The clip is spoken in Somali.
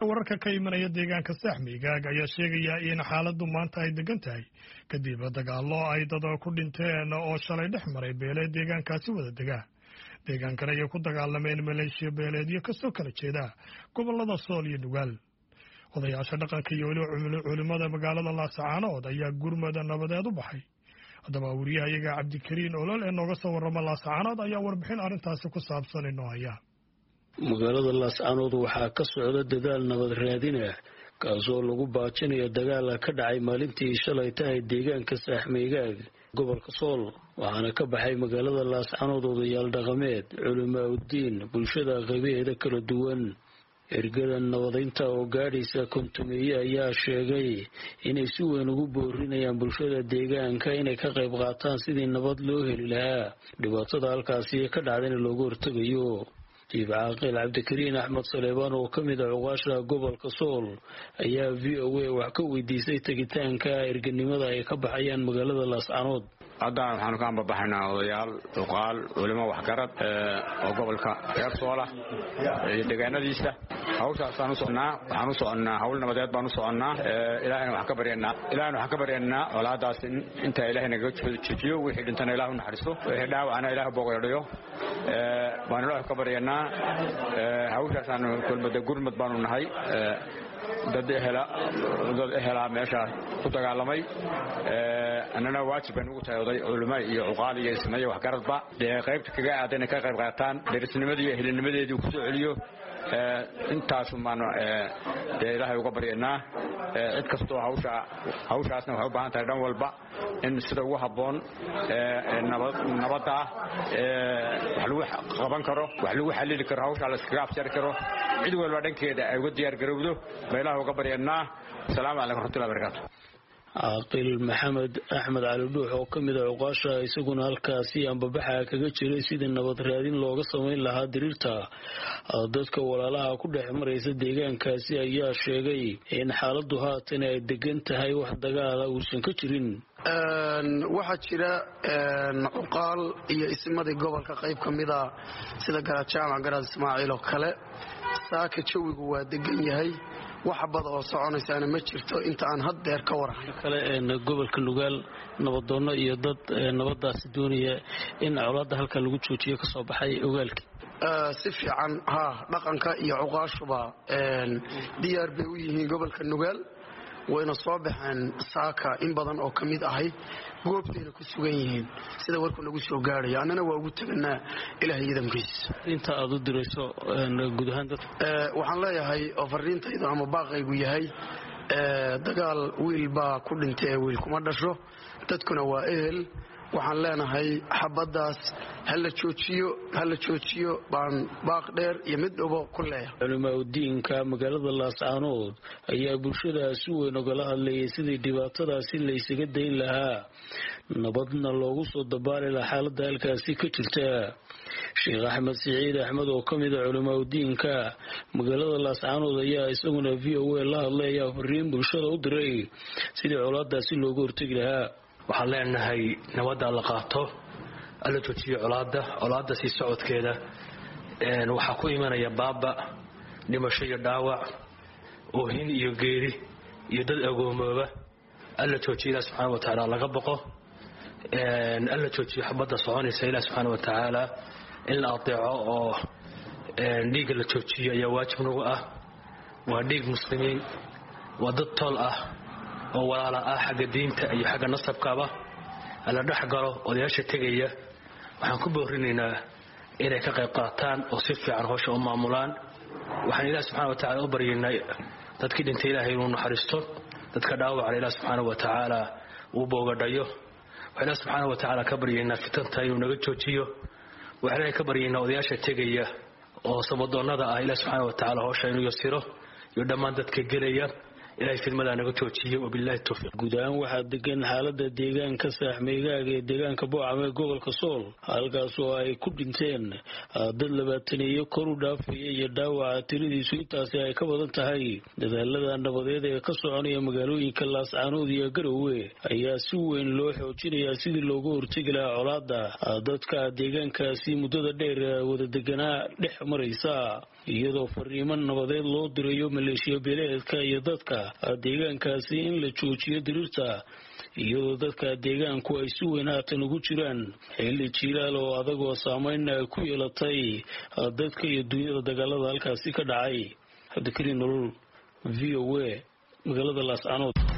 wararka ka imanaya deegaanka Saaxmigaag ayaa sheegaya in xaaladdu maanta ay degan tahay kadib dagaallo ay dad ku dhinteen oo shalay dhex maray beeleed deegaankaasi wada dega. Deegaankan ayay ku dagaalameen maleeshiya beeleedyo ka soo kala jeeda gobollada Sool iyo Nugaal. Odayaasha dhaqanka iyo culimada magaalada Laascaanood ayaa gurmada nabadeed u baxay. haddaba wariyahayaga Cabdikariin Olol ee nooga soo warrama Laascaanood ayaa warbixin arrintaasi ku saabsan inoo haya. magaalada Laascaanood waxaa ka socda dadaal nabad raadin ah kaasoo lagu baajinayo dagaal ka dhacay maalintii shalay tahay deegaanka Saaxmigaag gobolka Sool waxaana ka baxay magaalada Laascaanood odayaal dhaqameed culimaaddin bulshada qaybaheeda kala duwan. ergada nabadeynta oo gaadhaysa kontumeeye ayaa sheegay inay si weyn ugu boorinayaan bulshada deegaanka inay ka qayb qaataan sidii nabad loo heli lahaa dhibaatada halkaasi ka dhacdayna looga hortagayo. jiif caaqil Cabdikariin Axmed Saleebaan oo ka mid ah ugaasha gobolka Sool ayaa VOA wax ka weydiisay tagitaanka erganimada ay ka baxayaan magaalada Laascaanood. hadda waxaan ka ambabaxnaa odayaal uqaal culimo waxgarad oo gobolka reer Soola iyo deegaanadiisa hawshaasaan u soconaa hawl nabadeed baan u soconaa ilaahayna wax ka baryaynaa walaadaas inta ilaahay naga jijiyo wixii dhintana ilaahu naxariisto wixii dhaawacana ilaahu boqoradiyo waan ilaahay ka baryaynaa hawshaasaan kulmada gurmad baanu nahay dad ehela meesha ku dagaalamay annana waajib baan ugu tahay oday culimo iyo uqaal iyo ismaayo waxgaradba qaybta kaga aadan ka qayb qaataan derisnimadii iyo helinimadeedii ku soo celiyo intaas maan ilaahay uga baryaynaa cid kastoo hawshaasna waxay u baahan tahay dhan walba in sida ugu habboon nabadda wax lagu qaban karo wax lagu xallili karo hawsha la iskaga afjari karo cid walba dhankeeda ay uga diyaar garowdo ilaahay uga baryaynaa. assalaamu calaykum warahmatullahi wabarakaatuh. caaqil maxamed axmed cali dhuux oo ka mid ah uqaasha isaguna halkaasi ambabaxa kaga jiray sidii nabad raadin looga samayn lahaa diriirta dadka walaalaha ku dhex maraysa deegaankaasi ayaa sheegay in xaaladdu haatan ay degan tahay wax dagaala uusan ka jirin. waxaa jira uqaal iyo ismadii gobolka qayb ka mid ah sida garaad jaamac garaad Ismaaciil oo kale saaka jawigu waa degan yahay wax bad oo soconaysaana ma jirto inta aan haddeer ka warahay kale gobolka Nugaal nabadoono iyo dad nabadaas doonaya in colaadda halka lagu joojiyo ka soo baxay ogaalkii si fiican dhaqanka iyo uqaashuba diyaar bay u yihiin gobolka Nugaal wayna soo baxeen saaka in badan oo ka mid ahay goobteena ku sugan yihiin sida warku nagu soo gaaraya annana waa ugu tagnaa ilaahay idamkiisa. inta aad u dirayso guud ahaan dad waxaan leeyahay oo fariintaydu ama baaqaygu yahay dagaal wiil baa ku dhintay wiil kuma dhasho dadkuna waa ehel waxaan leenahay xabadaas hala joojiyo baan baaq dheer iyo mid dhabo ku leeyahay. culimaaddinka magaalada Laascaanood ayaa bulshada si weyn ogala hadlayay sidii dhibaatadaasi la isaga dayn lahaa nabadna loogu soo dabaali lahaa xaaladda halkaasi ka jirta. sheekh axmed siciid axmed oo ka mid ah culimaaddinka magaalada Laascaanood ayaa isaguna VOA la hadlaya fariin bulshada u diray sidii colaadaasi looga hortagi lahaa. waxaan leenahay nabadda la qaato alla joojiyo colaadda si socodkeeda waxaa ku imanaya baaba dhimasho iyo dhaawac oohin iyo geeri iyo dad agoomooba alla joojiyo ilaah subxaana watacaala laga boqo alla joojiyo xabadda soconaysa ilaah subxaana watacaala in la adeeco oo dhiigga la joojiyo ayaa waajib nagu ah. waa dhiig muslimiin waa dad tol ah oo walaala ah xagga diinta iyo xagga nasabkaba la dhex galo odayaasha tegaya waxaan ku boorinaynaa inay ka qayb qaataan oo si fiican hawsha u maamulaan. waxaan ilaah subxaana watacaala u baryaynaa dadkii dhintay ilaahay inuu naxariisto dadka dhaawacana ilaah subxaana watacaala uu boogadhayo. waxaan ilaah subxaana watacaala ka baryaynaa fitanta inuu naga joojiyo. waxaan ilaahay ka baryaynaa odayaasha tegaya oo sabadoonnada ah ilaah subxaana watacaala hawsha inuu yasiro iyo dhammaan dadka gelaya ilaahay fidmada naga joojiyo wabillahi tawfiiq. guud ahaan waxaa degan xaaladda deegaanka Saaxmigaag ee deegaanka Boocame gobolka Sool halkaas oo ay ku dhinteen dad 20 kor u dhaafaya iyo dhaawaca tiradiisu intaasi ay ka badan tahay. dadaalada nabadeed ee ka soconaya magaalooyinka Laascaanood iyo Garowe ayaa si weyn loo xoojinayaa sidii looga hortagi lahaa colaadda dadka deegaankaasi muddada dheer wada deganaa dhex maraysa. iyadoo fariimo nabadeed loo dirayo maleeshiya beeleedka iyo dadka deegaankaasi in la joojiyo diriirta iyadoo dadka deegaanku ay si weyn haatan ugu jiraan xilli jiilaal oo adagoo saameyn ku yeelatay dadka iyo dunyada dagaalada halkaasi ka dhacay. Cabdikariin Nolol, VOA, magaalada Laascaanood.